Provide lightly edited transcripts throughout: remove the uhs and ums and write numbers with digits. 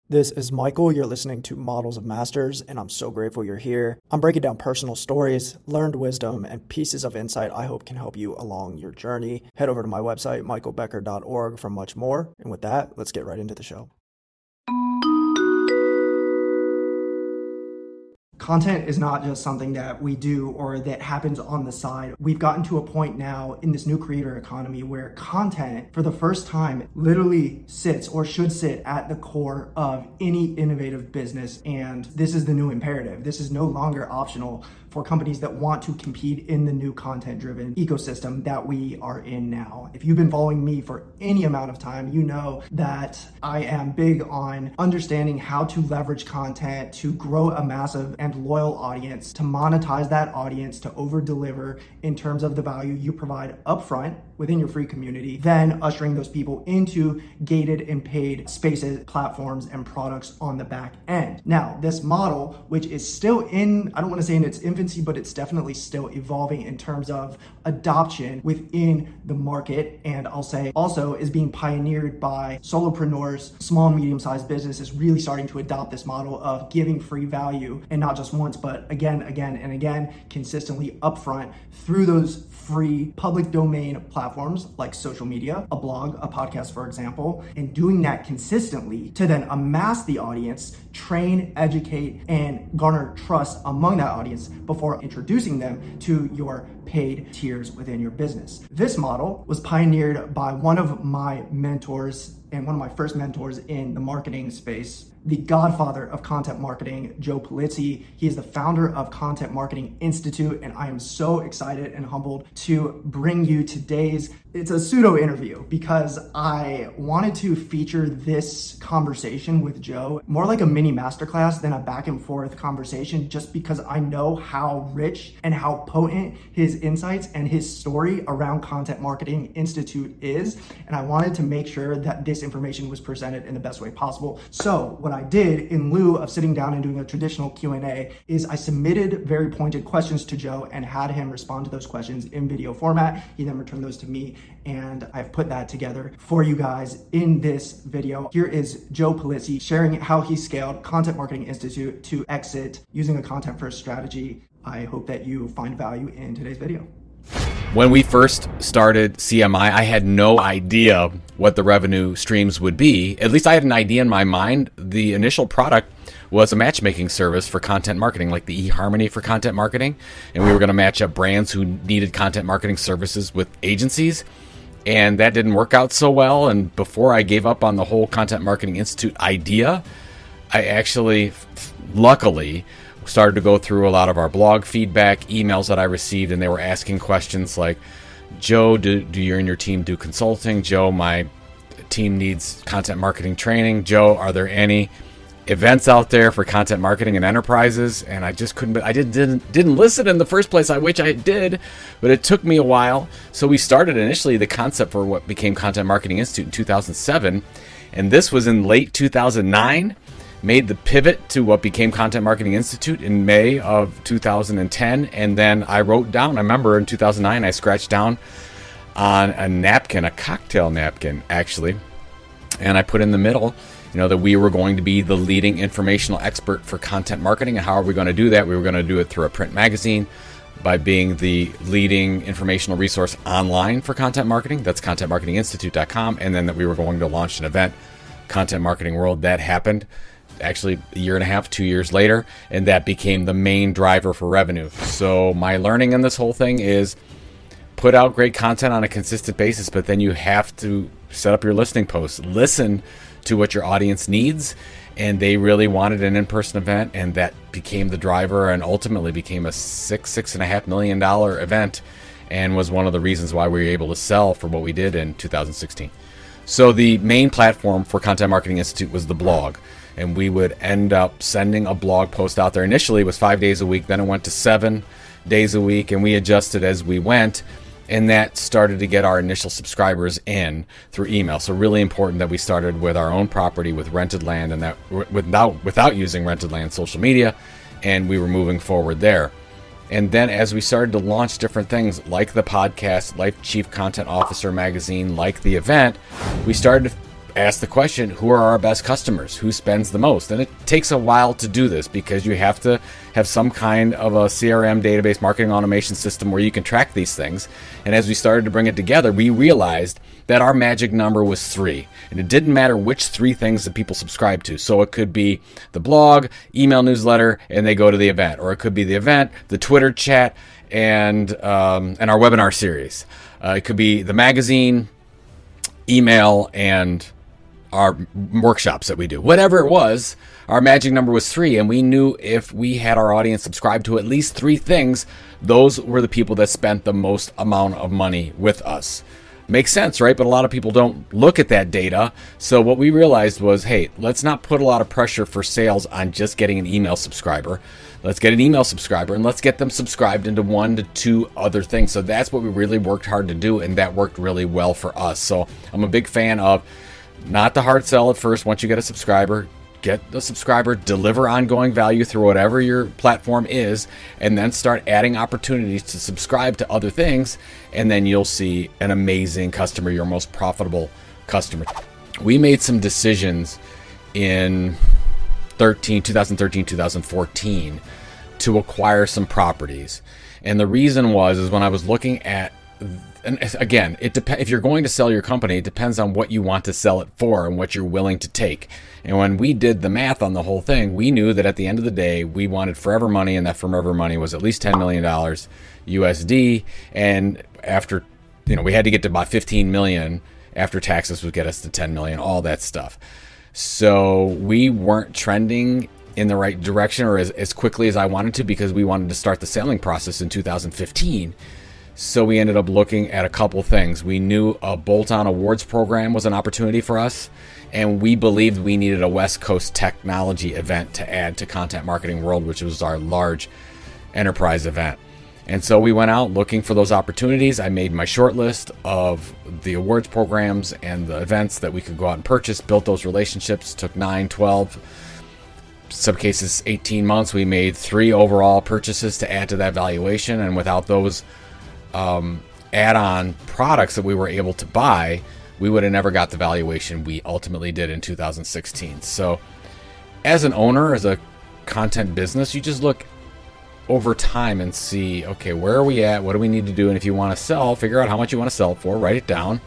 This is Michael. You're listening to Models of Masters, and I'm so grateful you're here. I'm breaking down personal stories, learned wisdom, and pieces of insight I hope can help you along your journey. Head over to my website, michaelbecker.org, for much more. And with that, let's get right into the show. Content is not just something that we do or that happens on the side. We've gotten to a point now in this new creator economy where content, for the first time, literally sits or should sit at the core of any innovative business. And this is the new imperative. This is no longer optional for companies that want to compete in the new content-driven ecosystem that we are in now. If you've been following me for any amount of time, you know that I am big on understanding how to leverage content to grow a massive and loyal audience, to monetize that audience, to over-deliver in terms of the value you provide upfront within your free community, then ushering those people into gated and paid spaces, platforms, and products on the back end. Now, this model, which is still in, I don't want to say in its infancy, but it's definitely still evolving in terms of adoption within the market, and I'll say also is being pioneered by solopreneurs, small and medium-sized businesses really starting to adopt this model of giving free value, and not just once, but again, and again, consistently upfront through those free public domain platforms like social media, a blog, a podcast, for example, and doing that consistently to then amass the audience, train, educate, and garner trust among that audience before introducing them to your paid tiers within your business. This model was pioneered by one of my mentors and one of my first mentors in the marketing space, the godfather of content marketing, Joe Pulizzi. He is the founder of Content Marketing Institute, and I am so excited and humbled to bring you today's, it's a pseudo interview because I wanted to feature this conversation with Joe more like a mini masterclass than a back and forth conversation, just because I know how rich and how potent his insights and his story around Content Marketing Institute is. And I wanted to make sure that this information was presented in the best way possible. So what I did in lieu of sitting down and doing a traditional Q&A is I submitted very pointed questions to Joe and had him respond to those questions in video format. He then returned those to me, and I've put that together for you guys in this video. Here is Joe Pulizzi sharing how he scaled Content Marketing Institute to exit using a content first strategy. I hope that you find value in today's video. When we first started CMI, I had no idea what the revenue streams would be. At least I had an idea in my mind. The initial product was a matchmaking service for content marketing, like the eHarmony for content marketing. And we were going to match up brands who needed content marketing services with agencies. And that didn't work out so well. And before I gave up on the whole Content Marketing Institute idea, I actually, luckily, started to go through a lot of our blog feedback, emails that I received, and they were asking questions like, Joe, do you and your team do consulting? Joe, my team needs content marketing training. Joe, are there any events out there for content marketing and enterprises? And I just couldn't, I didn't listen in the first place. I wish I did, but it took me a while. So we started initially the concept for what became Content Marketing Institute in 2007. And this was in late 2009. Made the pivot to what became Content Marketing Institute in May of 2010. And then I wrote down, I remember in 2009, I scratched down on a napkin, a cocktail napkin, actually. And I put in the middle, that we were going to be the leading informational expert for content marketing. And how are we going to do that? We were going to do it through a print magazine by being the leading informational resource online for content marketing. That's contentmarketinginstitute.com. And then that we were going to launch an event, Content Marketing World. That happened actually a year and a half, 2 years later, and that became the main driver for revenue. So my learning in this whole thing is put out great content on a consistent basis, but then you have to set up your listening posts, listen to what your audience needs, and they really wanted an in-person event, and that became the driver and ultimately became a $6.5 million event, and was one of the reasons why we were able to sell for what we did in 2016. So the main platform for Content Marketing Institute was the blog. And we would end up sending a blog post out there. Initially, it was 5 days a week. Then it went to 7 days a week. And we adjusted as we went. And that started to get our initial subscribers in through email. So really important that we started with our own property, with rented land, and that without using rented land social media. And we were moving forward there. And then as we started to launch different things like the podcast, like Chief Content Officer magazine, like the event, we started to ask the question, who are our best customers? Who spends the most? And it takes a while to do this because you have to have some kind of a CRM database, marketing automation system where you can track these things. And as we started to bring it together, we realized that our magic number was 3. And it didn't matter which 3 things that people subscribe to. So it could be the blog, email newsletter, and they go to the event. Or it could be the event, the Twitter chat, and our webinar series. It could be the magazine, email, and our workshops that we do. Whatever it was, our magic number was 3, and we knew if we had our audience subscribe to at least 3 things, those were the people that spent the most amount of money with us. Makes sense, right? But a lot of people don't look at that data. So what we realized was, hey, let's not put a lot of pressure for sales on just getting an email subscriber. Let's get an email subscriber and let's get them subscribed into 1 to 2 other things. So that's what we really worked hard to do, and that worked really well for us. So I'm a big fan of not the hard sell at first. Once you get a subscriber, get the subscriber, deliver ongoing value through whatever your platform is, and then start adding opportunities to subscribe to other things, and then you'll see an amazing customer, your most profitable customer. We made some decisions in 2013, 2014 to acquire some properties. And the reason is when I was looking at, and again, it depends. If you're going to sell your company, it depends on what you want to sell it for and what you're willing to take. And when we did the math on the whole thing, we knew that at the end of the day, we wanted forever money, and that forever money was at least $10 million USD. And after, we had to get to about 15 million after taxes would get us to 10 million, all that stuff. So we weren't trending in the right direction or as quickly as I wanted to, because we wanted to start the selling process in 2015. So we ended up looking at a couple things. We knew a bolt-on awards program was an opportunity for us, and we believed we needed a West Coast technology event to add to Content Marketing World, which was our large enterprise event. And so we went out looking for those opportunities. I made my short list of the awards programs and the events that we could go out and purchase, built those relationships, took 9, 12, some cases 18 months. We made 3 overall purchases to add to that valuation, and without those add-on products that we were able to buy, we would have never got the valuation we ultimately did in 2016. So as an owner, as a content business, you just look over time and see, okay, where are we at? What do we need to do? And if you want to sell, figure out how much you want to sell it for, write it down,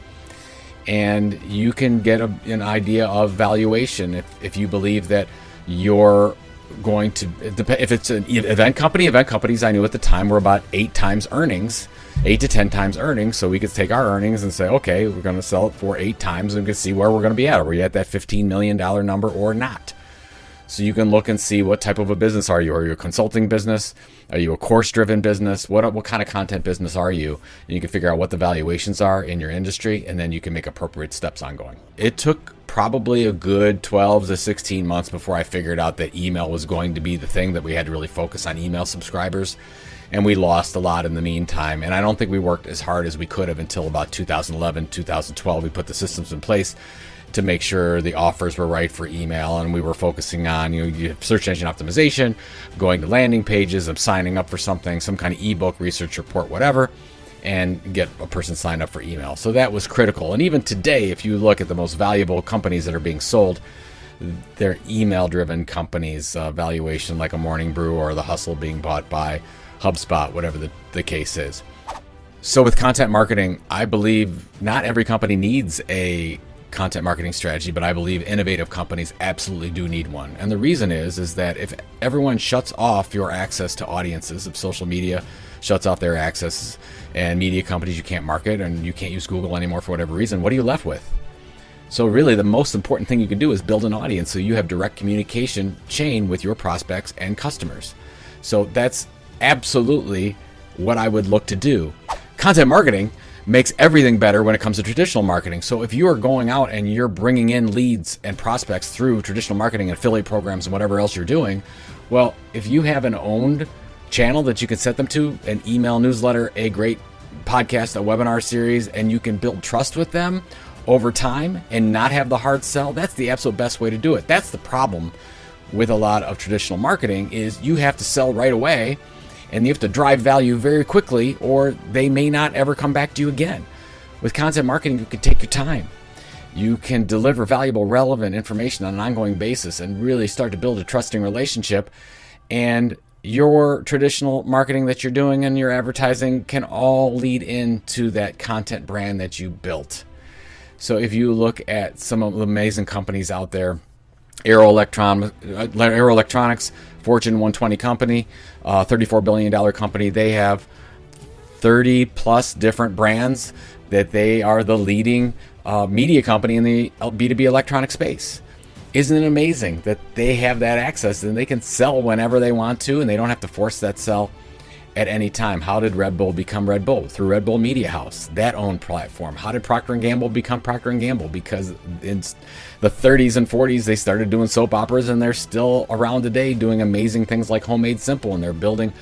and you can get an idea of valuation. If you believe that you're going to, if it's an event companies I knew at the time were about 8 times earnings, 8 to 10 times earnings. So we could take our earnings and say, okay, we're going to sell it for 8 times, and we can see where we're going to be at. Are we at that $15 million number or not? So you can look and see what type of a business are you. Are you a consulting business? Are you a course-driven business? What kind of content business are you? And you can figure out what the valuations are in your industry, and then you can make appropriate steps ongoing. It took probably a good 12 to 16 months before I figured out that email was going to be the thing, that we had to really focus on email subscribers. And we lost a lot in the meantime. And I don't think we worked as hard as we could have until about 2011, 2012. We put the systems in place to make sure the offers were right for email, and we were focusing on search engine optimization, going to landing pages, of signing up for something, some kind of ebook, research report, whatever, and get a person signed up for email. So that was critical. And even today, if you look at the most valuable companies that are being sold, they're email-driven companies, valuation like a Morning Brew or The Hustle being bought by HubSpot, whatever the case is. So with content marketing, I believe not every company needs a content marketing strategy, but I believe innovative companies absolutely do need one. And the reason is that if everyone shuts off your access to audiences, if social media shuts off their access and media companies you can't market and you can't use Google anymore for whatever reason, what are you left with? So really the most important thing you can do is build an audience so you have direct communication chain with your prospects and customers. So that's absolutely what I would look to do. Content marketing makes everything better when it comes to traditional marketing. So if you are going out and you're bringing in leads and prospects through traditional marketing and affiliate programs and whatever else you're doing, well, if you have an owned channel that you can set them to, an email newsletter, a great podcast, a webinar series, and you can build trust with them over time and not have the hard sell, that's the absolute best way to do it. That's the problem with a lot of traditional marketing, is you have to sell right away, and you have to drive value very quickly, or they may not ever come back to you again. With content marketing, you can take your time. You can deliver valuable, relevant information on an ongoing basis and really start to build a trusting relationship. And your traditional marketing that you're doing and your advertising can all lead into that content brand that you built. So if you look at some of the amazing companies out there, Arrow Electronics, Fortune 120 company, $34 billion company, they have 30 plus different brands that they are the leading media company in the B2B electronic space. Isn't it amazing that they have that access and they can sell whenever they want to and they don't have to force that sell at any time? How did Red Bull become Red Bull? Through Red Bull Media House, that own platform. How did Procter & Gamble become Procter & Gamble? Because in the 30s and 40s, they started doing soap operas and they're still around today doing amazing things like Homemade Simple, and they're building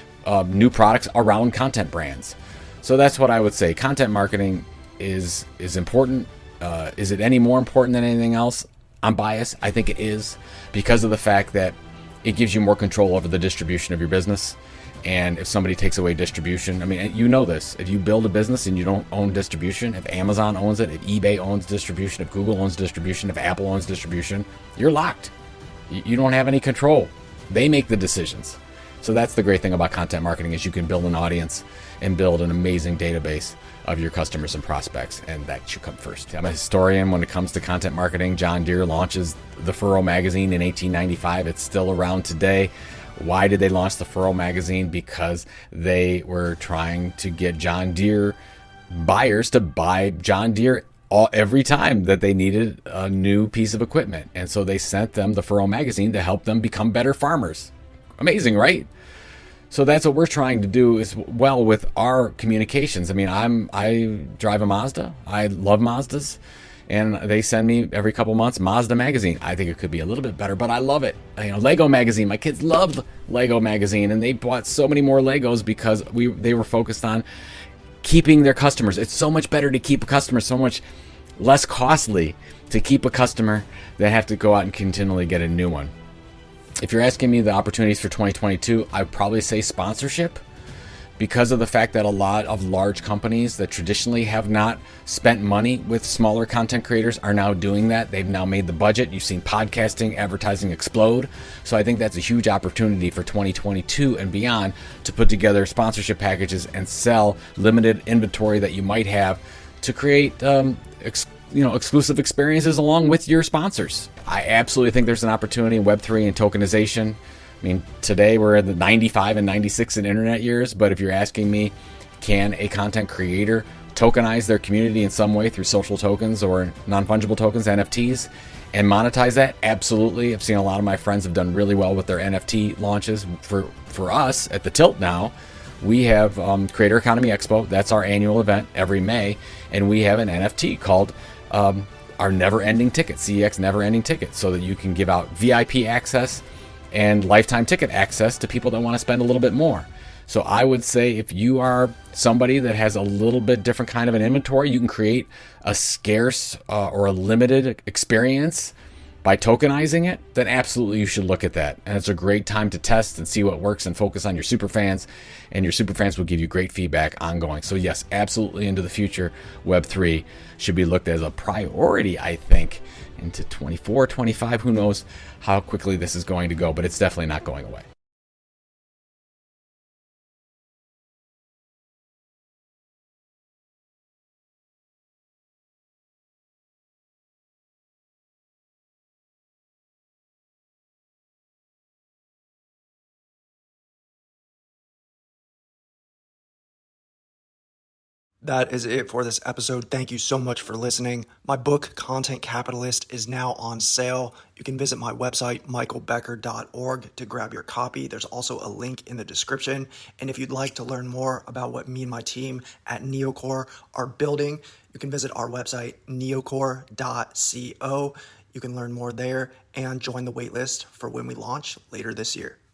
new products around content brands. So that's what I would say. Content marketing is important. Is it any more important than anything else? I'm biased. I think it is, because of the fact that it gives you more control over the distribution of your business. And if somebody takes away distribution, I mean, you know this. If you build a business and you don't own distribution, if Amazon owns it, if eBay owns distribution, if Google owns distribution, if Apple owns distribution, you're locked. You don't have any control. They make the decisions. So that's the great thing about content marketing, is you can build an audience and build an amazing database of your customers and prospects, and that should come first. I'm a historian when it comes to content marketing. John Deere launches the Furrow magazine in 1895. It's still around today. Why did they launch the Furrow magazine? Because they were trying to get John Deere buyers to buy John Deere every time that they needed a new piece of equipment. And so they sent them the Furrow magazine to help them become better farmers. Amazing, right? So that's what we're trying to do as well with our communications. I mean, I drive a Mazda. I love Mazdas. And they send me every couple months Mazda magazine. I think it could be a little bit better, but I love it. Lego magazine. My kids loved Lego magazine, and they bought so many more Legos because they were focused on keeping their customers. It's so much better to keep a customer, so much less costly to keep a customer than have to go out and continually get a new one. If you're asking me the opportunities for 2022, I'd probably say sponsorship, because of the fact that a lot of large companies that traditionally have not spent money with smaller content creators are now doing that. They've now made the budget. You've seen podcasting, advertising explode. So I think that's a huge opportunity for 2022 and beyond to put together sponsorship packages and sell limited inventory that you might have to create exclusive experiences along with your sponsors. I absolutely think there's an opportunity in Web3 and tokenization. I mean, today we're in the 95 and 96 in internet years, but if you're asking me, can a content creator tokenize their community in some way through social tokens or non-fungible tokens, NFTs, and monetize that? Absolutely. I've seen a lot of my friends have done really well with their NFT launches. For us at the Tilt now, we have Creator Economy Expo. That's our annual event every May, and we have an NFT called our Never Ending Ticket, CEX Never Ending Ticket, so that you can give out VIP access and lifetime ticket access to people that want to spend a little bit more. So I would say if you are somebody that has a little bit different kind of an inventory, you can create a scarce or a limited experience by tokenizing it, then absolutely you should look at that. And it's a great time to test and see what works and focus on your superfans, and your superfans will give you great feedback ongoing. So yes, absolutely into the future, Web3 should be looked at as a priority, I think, into 24, 25. Who knows how quickly this is going to go, but it's definitely not going away. That is it for this episode. Thank you so much for listening. My book, Content Capitalist, is now on sale. You can visit my website, michaelbecker.org, to grab your copy. There's also a link in the description. And if you'd like to learn more about what me and my team at Neocore are building, you can visit our website, neocore.co. You can learn more there and join the waitlist for when we launch later this year.